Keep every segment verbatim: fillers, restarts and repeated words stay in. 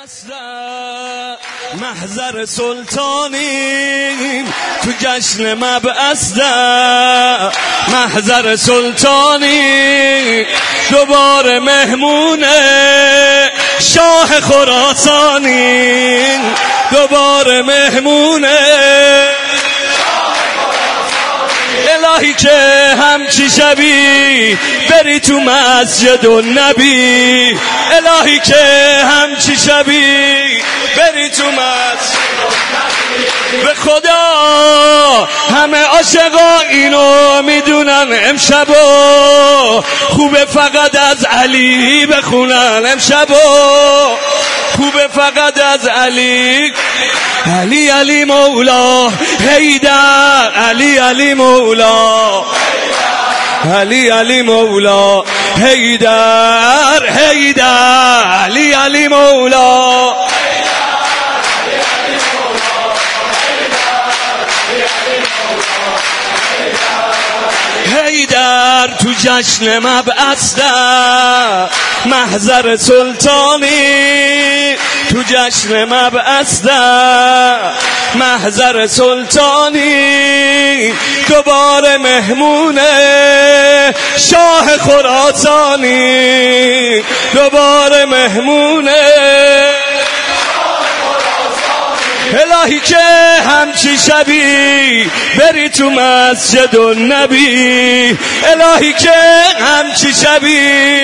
اسد محضر سلطانیم تو جشن مبعث محضر سلطانی دوباره مهمونه شاه خراسانی دوباره مهمونه الهی که همچی شبی بری تو مسجد و نبی الهی که همچی شبی بری تو مسجد به خدا همه عاشقا اینو میدونن امشبو خوبه فقط از علی بخونن امشبو خوبه فقط از علی علی علی مولا حیدر علی علی مولا علی علی مولا حیدر حیدر علی علی مولا حیدر تو جشن مبعث محضر سلطانی تو جشن مبعث محضر سلطانی دوباره مهمونه شاه خراسانی دوباره مهمونه الهی که همچی شبی بری تو مسجد و نبی الهی که همچی شبی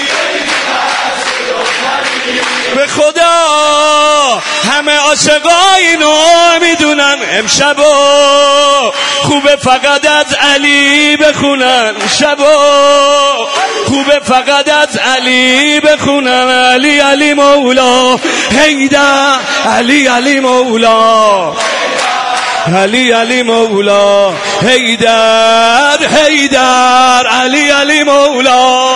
به خدا همه عاشقا اینو میدونن امشبو خوبه فقط از علی بخونن شبو خوبه فقط از علی بخونن علی علی مولا حیدر علی علی مولا علی علی مولا حیدر حیدر علی علی مولا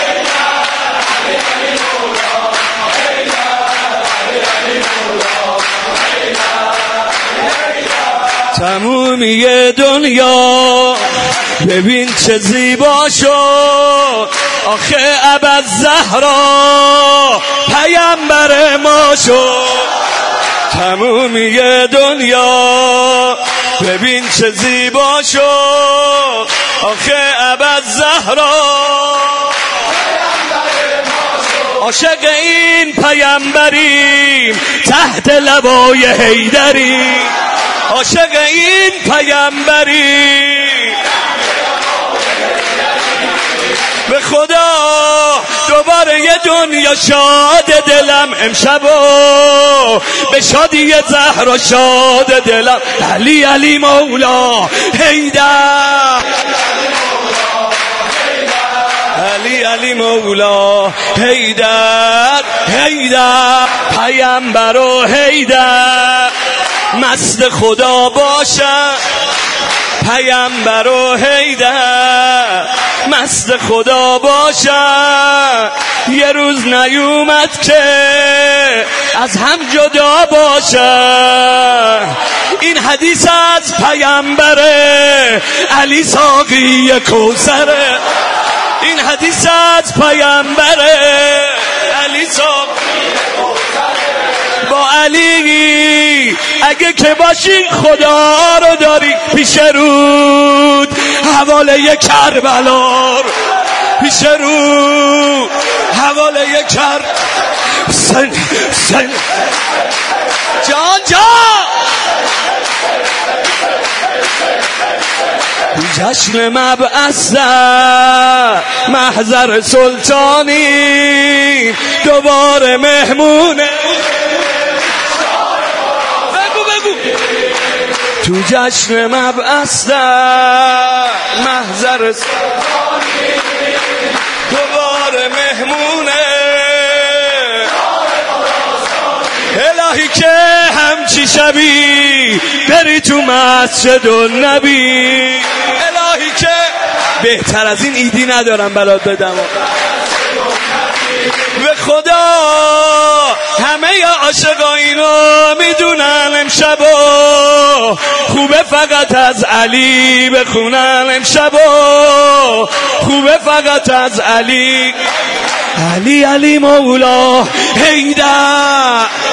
تمومی دنیا ببین چه زیبا شد آخه ابوالزهرا پیامبر ما شد تمومی دنیا ببین چه زیبا شد آخه ابوالزهرا عاشق این پیامبریم تحت لوای حیدری عاشق این پیامبری به خدا دوباره یه دنیا شاد دلم امشبو به شادی زهرا شاد دلم علی علی مولا حیدر علی علی مولا حیدر حیدر پیامبر و حیدر مست خدا باشم پیامبر و حیدر مست خدا باشم یه روز نیومد که از هم جدا باشم این حدیث از پیامبره علی ساقی کوثره این حدیث از پیامبره علی ساقی با علی اگه که باشی خدا رو داری پیش رود حواله کربلا پیش رود حواله کر سن سن جان جان جشن مبعث محضر سلطانی دوباره مهمونه تو جشن مبعث محضر سلطانی دوباره مهمونه الهی که همچی شبی بری تو مسجد و نبی الهی که بهتر از این ایدی ندارم برات بدم به خدا همه عاشقا اینو میدونن امشبو خوبه فقط از علی بخونن امشبو خوبه فقط از علی علی علی مولا حیدر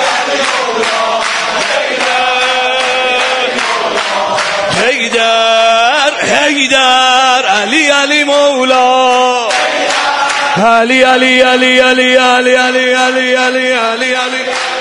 حیدر حیدر علی علی مولا علی علی علی علی علی علی علی علی علی علی